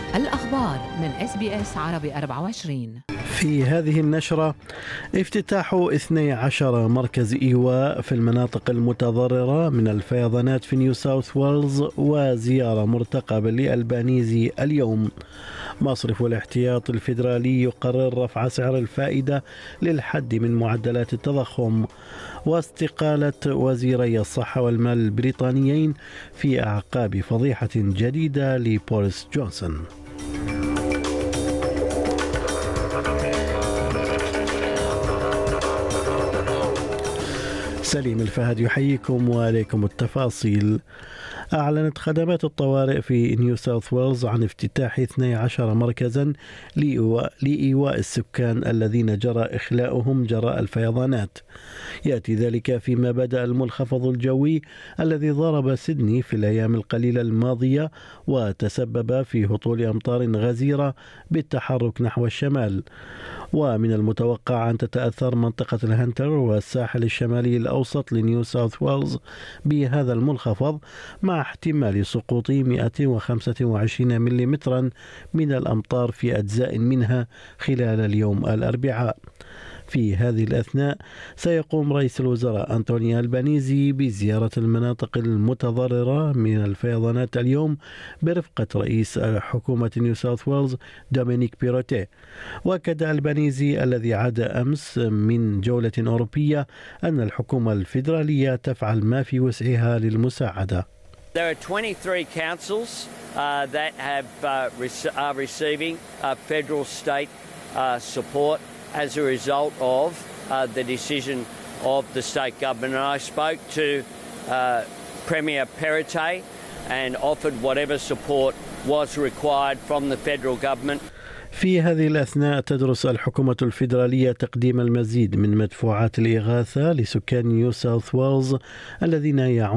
الأخبار من SBS عربي 24. في هذه النشرة افتتاح 12 مركز إيواء في المناطق المتضررة من الفيضانات في نيو ساوث ويلز وزيارة مرتقبة لألبانيزي اليوم. مصرف الاحتياط الفيدرالي يقرر رفع سعر الفائدة للحد من معدلات التضخم، واستقالة وزيري الصحة والمال البريطانيين في أعقاب فضيحة جديدة لبوريس جونسون. سليم الفهد يحييكم وعليكم التفاصيل. أعلنت خدمات الطوارئ في نيو ساوث ويلز عن افتتاح 12 مركزا لإيواء السكان الذين جرى إخلاؤهم جراء الفيضانات. يأتي ذلك فيما بدأ المنخفض الجوي الذي ضرب سيدني في الأيام القليلة الماضية وتسبب في هطول أمطار غزيرة بالتحرك نحو الشمال. ومن المتوقع أن تتأثر منطقة الهنتر والساحل الشمالي الأوسط لنيو ساوث ويلز بهذا المنخفض، مع احتمال سقوط 125 ملم من الأمطار في أجزاء منها خلال اليوم الأربعاء. في هذه الأثناء سيقوم رئيس الوزراء أنتوني ألبانيزي بزيارة المناطق المتضررة من الفيضانات اليوم برفقة رئيس حكومة نيو ساوث ويلز دومينيك بيروتي. وأكد ألبانيزي الذي عاد أمس من جولة أوروبية أن الحكومة الفيدرالية تفعل ما في وسعها للمساعدة. There are 23 councils that are receiving federal state support as a result of the decision of the state government. And I spoke to Premier Perrottet and offered whatever support was required from the federal government. في هذه الأثناء تدرس الحكومة الفيدرالية تقديم المزيد من مدفوعات الإغاثة لسكان نيو ساوث ويلز الذين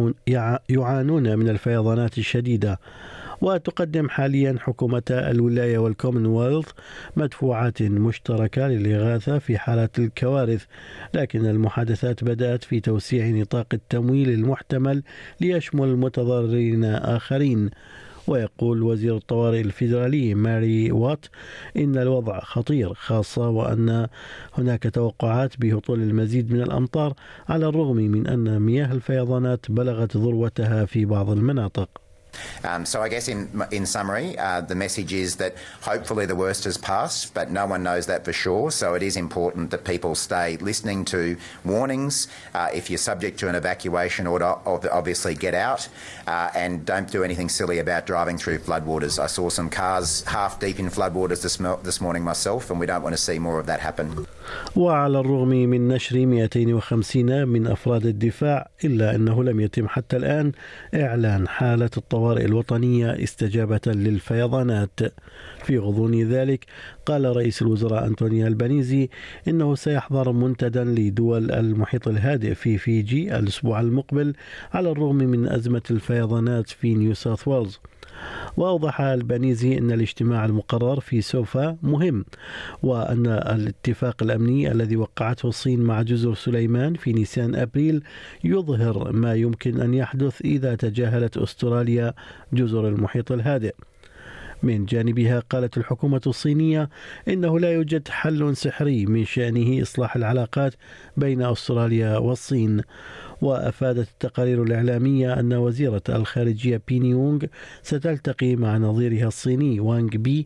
يعانون من الفيضانات الشديدة. وتقدم حاليا حكومة الولاية والكومنولث مدفوعات مشتركة للإغاثة في حالات الكوارث، لكن المحادثات بدأت في توسيع نطاق التمويل المحتمل ليشمل المتضررين آخرين. ويقول وزير الطوارئ الفيدرالي ماري وات إن الوضع خطير، خاصة وأن هناك توقعات بهطول المزيد من الأمطار على الرغم من أن مياه الفيضانات بلغت ذروتها في بعض المناطق. So I guess in summary, the message is that hopefully the worst has passed, but no one knows that for sure. So it is important that people stay listening to warnings. If you're subject to an evacuation order, obviously get out and don't do anything silly about driving through floodwaters. I saw some cars half deep in floodwaters this morning myself, and we don't want to see more of that happen. وعلى الرغم من نشر 250 من أفراد الدفاع، إلا أنه لم يتم حتى الآن إعلان حالة الطوارئ الوطنية استجابة للفيضانات. في غضون ذلك قال رئيس الوزراء أنتوني ألبانيزي إنه سيحضر منتدى لدول المحيط الهادئ في فيجي الأسبوع المقبل على الرغم من أزمة الفيضانات في نيو ساوث ويلز. وأوضح ألبانيزي أن الاجتماع المقرر في سوفا مهم، وأن الاتفاق الأمني الذي وقعته الصين مع جزر سليمان في نيسان أبريل يظهر ما يمكن أن يحدث إذا تجاهلت أستراليا جزر المحيط الهادئ. من جانبها قالت الحكومة الصينية إنه لا يوجد حل سحري من شأنه إصلاح العلاقات بين أستراليا والصين. وأفادت التقارير الإعلامية أن وزيرة الخارجية بيني وونغ ستلتقي مع نظيرها الصيني وانغ بي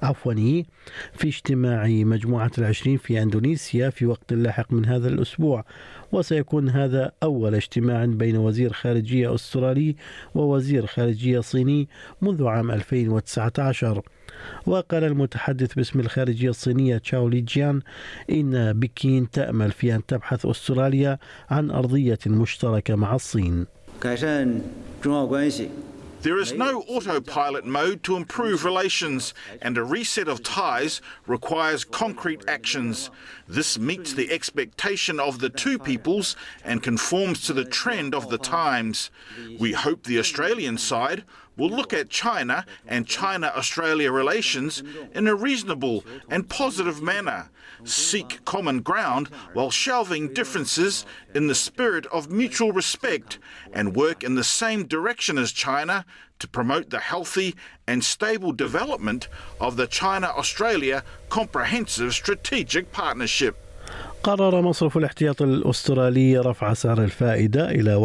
في اجتماع مجموعة ال20 في أندونيسيا في وقت لاحق من هذا الأسبوع، وسيكون هذا أول اجتماع بين وزير خارجية أسترالي ووزير خارجية صيني منذ عام 2019. وقال المتحدث باسم الخارجية الصينية تشاو ليجيان إن بكين تأمل في أن تبحث أستراليا عن أرضية مشتركة مع الصين. There is no autopilot mode to improve relations, and a reset of ties requires concrete actions. This meets the expectation of the two peoples and conforms to the trend of the times. We hope the Australian side will look at China and China-Australia relations in a reasonable and positive manner, seek common ground while shelving differences in the spirit of mutual respect, and work in the same direction as China to promote the healthy and stable development of the China-Australia Comprehensive Strategic Partnership. قرر مصرف الاحتياط الأسترالي رفع سعر الفائدة إلى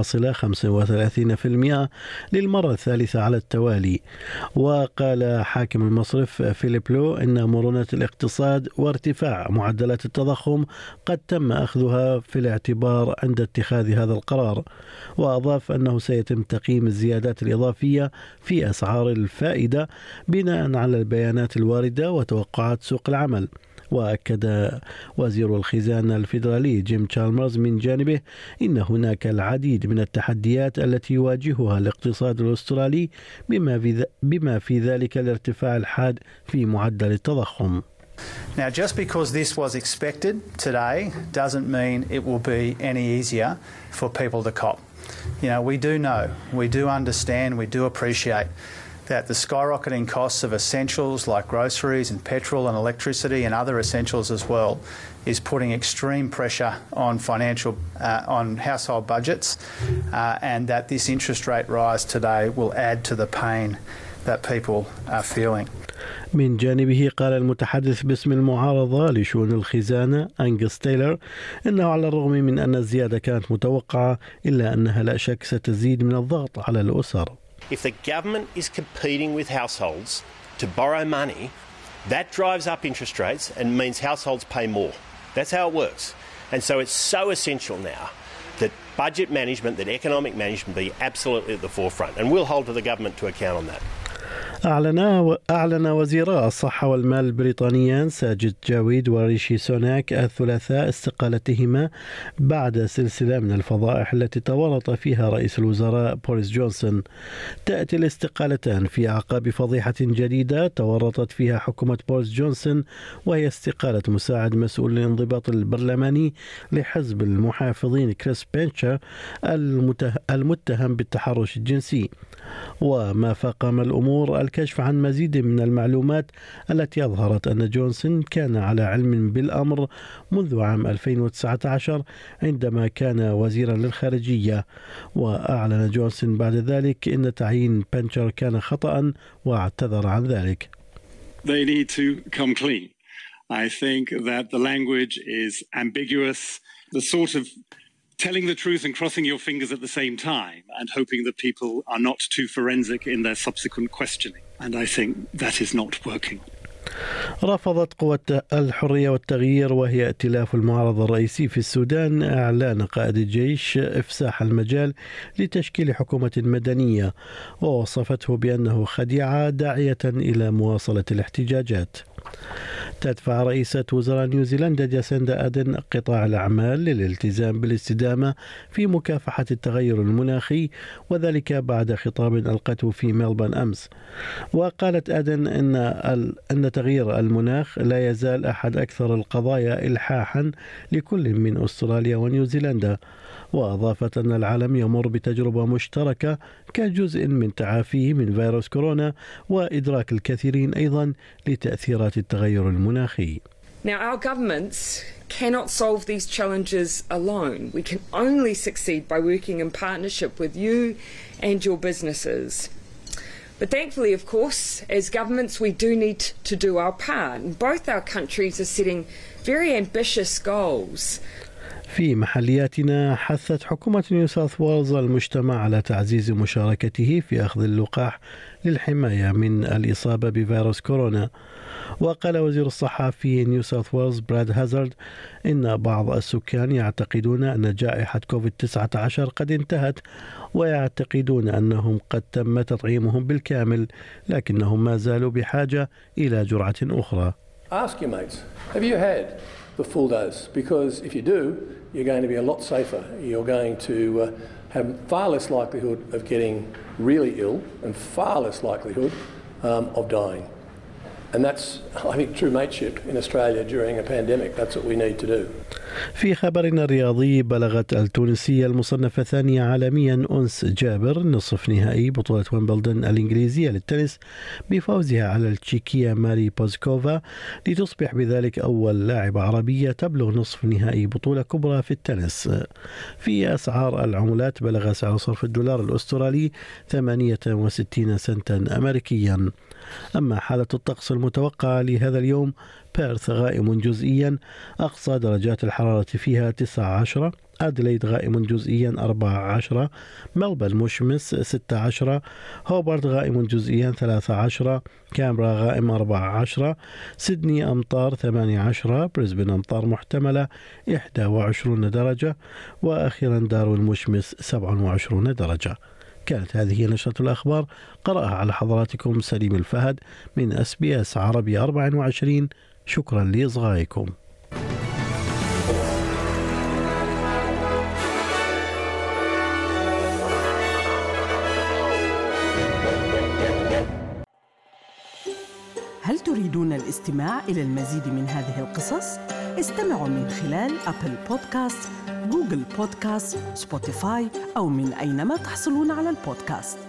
1.35% للمرة الثالثة على التوالي. وقال حاكم المصرف فيليب لو إن مرونة الاقتصاد وارتفاع معدلات التضخم قد تم أخذها في الاعتبار عند اتخاذ هذا القرار. وأضاف أنه سيتم تقييم الزيادات الإضافية في أسعار الفائدة بناء على البيانات الواردة وتوقعات سوق العمل. وأكد وزير الخزانة الفيدرالي جيم تشالمرز من جانبه إن هناك العديد من التحديات التي يواجهها الاقتصاد الأسترالي بما في ذلك الارتفاع الحاد في معدل التضخم. Now, just because this was expected today doesn't mean it will be any easier for people to cop. You know, we do understand, we do appreciate that the skyrocketing costs of essentials like groceries and petrol and electricity and other essentials as well is putting extreme pressure on on household budgets, and that this interest rate rise today will add to the pain that people are feeling. من جانبه قال المتحدث باسم المعارضة لشؤون الخزانة أنغس تايلر إنه على الرغم من أن الزيادة كانت متوقعة إلا أنها لا شك ستزيد من الضغط على الأسر. If the government is competing with households to borrow money, that drives up interest rates and means households pay more. That's how it works. And so it's so essential now that budget management, that economic management be absolutely at the forefront. And we'll hold to the government to account on that. أعلن وزيرا الصحة والمال البريطانيان ساجد جاويد وريشي سوناك الثلاثاء استقالتهما بعد سلسلة من الفضائح التي تورط فيها رئيس الوزراء بوريس جونسون. تأتي الاستقالتان في أعقاب فضيحة جديدة تورطت فيها حكومة بوريس جونسون، وهي استقالة مساعد مسؤول الانضباط البرلماني لحزب المحافظين كريس بنشر المتهم بالتحرش الجنسي. وما فاقم الأمور الكشف عن مزيد من المعلومات التي أظهرت أن جونسون كان على علم بالأمر منذ عام 2019 عندما كان وزيرا للخارجية. وأعلن جونسون بعد ذلك أن تعيين بنشر كان خطأ واعتذر عن ذلك. They need to come clean. I think that the language is ambiguous. The sort of telling the truth and crossing your fingers at the same time and hoping that people are not too forensic in their subsequent questioning. And I think that is not working. رفضت قوة الحرية والتغيير وهي ائتلاف المعارضة الرئيسي في السودان إعلان قائد الجيش إفساح المجال لتشكيل حكومة مدنية، ووصفته بأنه خديعة داعية إلى مواصلة الاحتجاجات. تدفع رئيسة وزراء نيوزيلندا جاسيندا أدن قطاع الأعمال للالتزام بالاستدامة في مكافحة التغير المناخي، وذلك بعد خطاب ألقته في ملبورن أمس. وقالت أدن أن تغيير المناخ لا يزال أحد أكثر القضايا إلحاحا لكل من أستراليا ونيوزيلندا. وأضافت أن العالم يمر بتجربة مشتركة كجزء من تعافيه من فيروس كورونا وإدراك الكثيرين أيضا لتأثيرات التغير المناخي. Now, our governments cannot solve these challenges alone. We can only succeed by working in partnership with you and your businesses. But thankfully, of course, as governments, we do need to do our part. And both our countries are setting very ambitious goals. في محلياتنا حثت حكومة نيو ساوث ويلز المجتمع على تعزيز مشاركته في أخذ اللقاح للحماية من الإصابة بفيروس كورونا. وقال وزير الصحة في نيو ساوث ويلز براد هازارد إن بعض السكان يعتقدون أن جائحة كوفيد-19 قد انتهت، ويعتقدون أنهم قد تم تطعيمهم بالكامل، لكنهم ما زالوا بحاجة إلى جرعة أخرى. Ask your mates, have you had the full dose? Because if you do, you're going to be a lot safer. You're going to have far less likelihood of getting really ill and far less likelihood of dying. And that's, I think, true mateship in Australia during a pandemic. That's what we need to do. في خبرنا الرياضي، بلغت التونسية المصنفة ثانية عالميا أنس جابر نصف نهائي بطولة ويمبلدون الإنجليزية للتنس بفوزها على التشيكية ماري بوزكوفا، لتصبح بذلك أول لاعبة عربية تبلغ نصف نهائي بطولة كبرى في التنس. في أسعار العملات، بلغ سعر صرف الدولار الأسترالي 68 سنتا أمريكيا. أما حالة الطقس المتوقعة لهذا اليوم، بيرث غائم جزئيا، أقصى درجات الحرارة فيها 19، أدليد غائم جزئيا 14، ملبورن مشمس 16، هوبارت غائم جزئيا 13، كامبرا غائم 14، سيدني أمطار 18، بريسبن أمطار محتملة 21 درجة، وأخيرا داروين مشمس 27 درجة. كانت هذه نشرة الأخبار، قرأها على حضراتكم سليم الفهد من SBS عربي 24. شكرا لإصغائكم. هل تريدون الاستماع إلى المزيد من هذه القصص؟ استمعوا من خلال أبل بودكاست، جوجل بودكاست، سبوتيفاي أو من أينما تحصلون على البودكاست.